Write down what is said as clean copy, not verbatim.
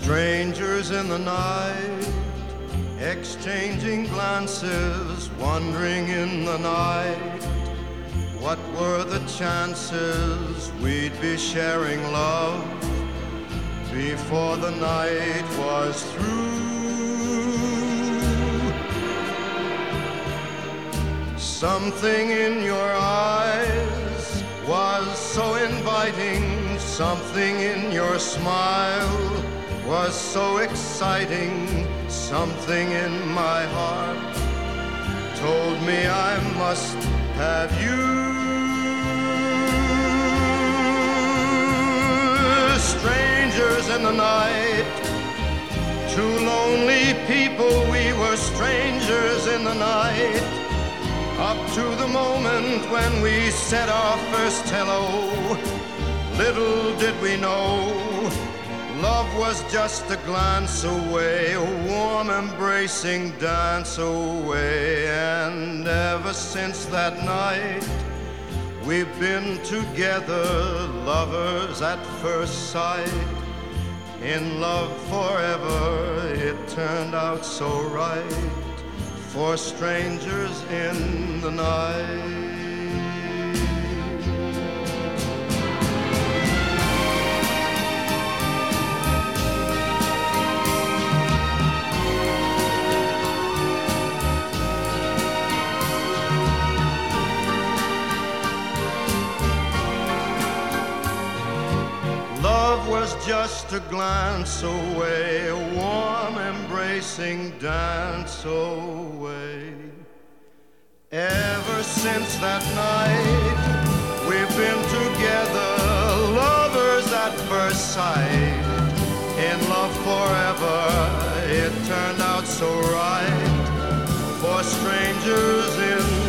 Strangers in the night, exchanging glances, wandering in the night. What were the chances we'd be sharing love before the night was through? Something in your eyes was so inviting, something in your smile was so exciting, something in my heart told me I must have you. Strangers in the night, two lonely people, we were strangers in the night, up to the moment when we said our first hello. Little did we know, love was just a glance away, a warm embracing dance away. And ever since that night, we've been together, lovers at first sight. In love forever, it turned out so right, for strangers in the night. Love was just a glance away, a warm embracing dance away. Ever since that night, we've been together, lovers at first sight. In love forever, it turned out so right, for strangers in